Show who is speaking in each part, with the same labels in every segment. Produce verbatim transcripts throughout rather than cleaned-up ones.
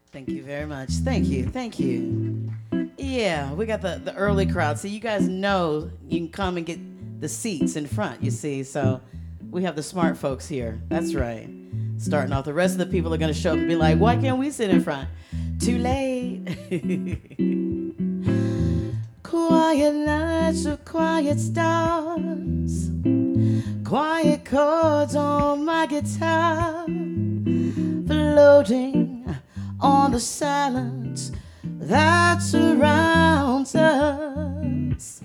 Speaker 1: Thank you very much. Thank you. Thank you. Yeah, we got the, the early crowd. So you guys know you can come and get the seats in front, you see. So we have the smart folks here. That's right. Starting off, the rest of the people are going to show up and be like, why can't we sit in front? Too late. Quiet nights of quiet stars, quiet chords on my guitar, floating on the silence that surrounds us.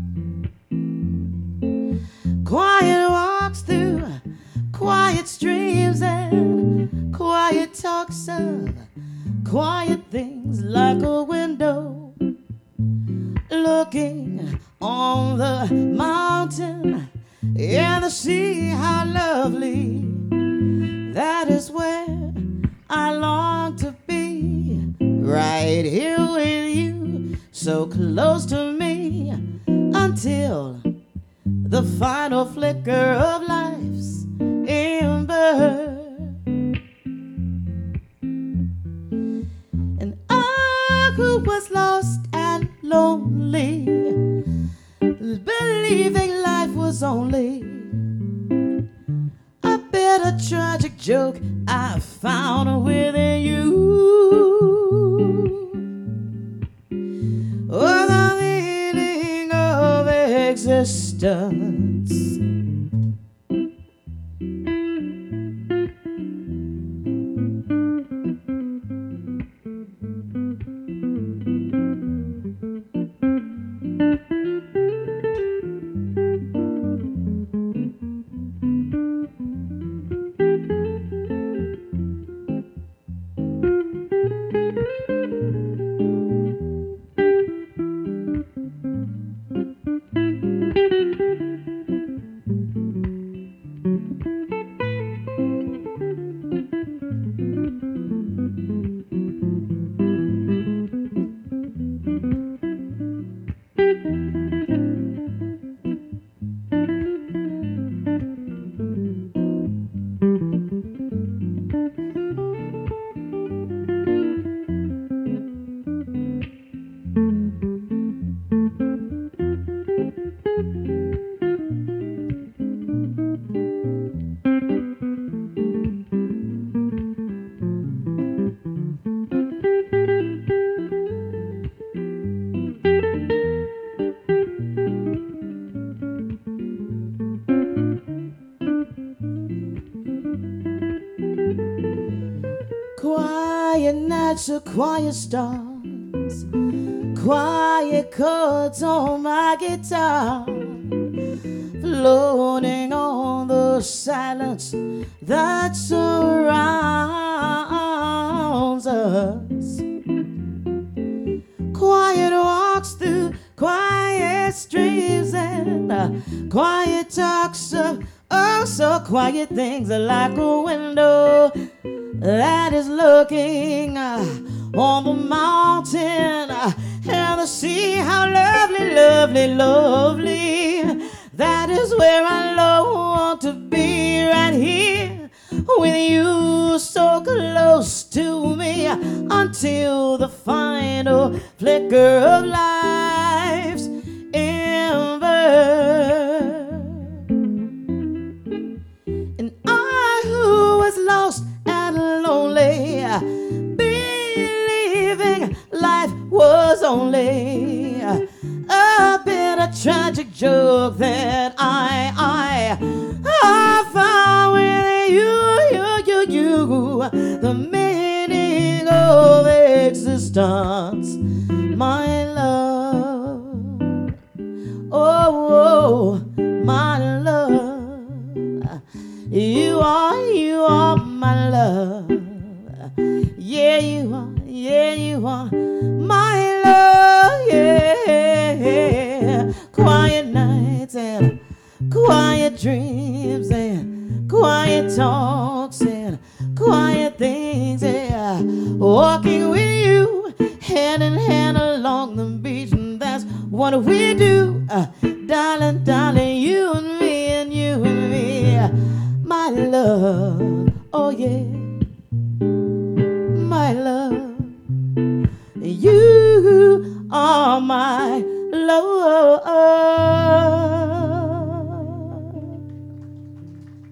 Speaker 1: Quiet walks through quiet streams and quiet talks of quiet things, like a window looking on the mountain and the sea. How lovely, that is where I long to be, right here with you, so close to me, until the final flicker of life's ember. And I, who was lost and lonely, believing life was only a bit of tragic joke, I found within you. Oh, the meaning of existence. Quiet nights of quiet stars, quiet chords on my guitar, floating on the silence that surrounds us. Quiet walks through quiet streams and uh, quiet talks of oh so quiet things, like a window that is looking uh, on the mountain uh, and the sea. How lovely, lovely, lovely, that is where I long to be, right here with you, so close to me, until the final flicker of life's ember. And I, who was lost and lonely, believing life was only a bit of tragic joke, that I, I, I found with you, you, you, you, the meaning of existence, my love. Oh, oh, my love. You are, you are my love. Yeah, you are, yeah, you are my love, yeah. Quiet nights and quiet dreams and quiet talks and quiet things, yeah. Walking with you, hand in hand along the beach, and that's what we do, uh, darling, darling, you and me and you and me, my love, oh yeah, my love. You are my Lord.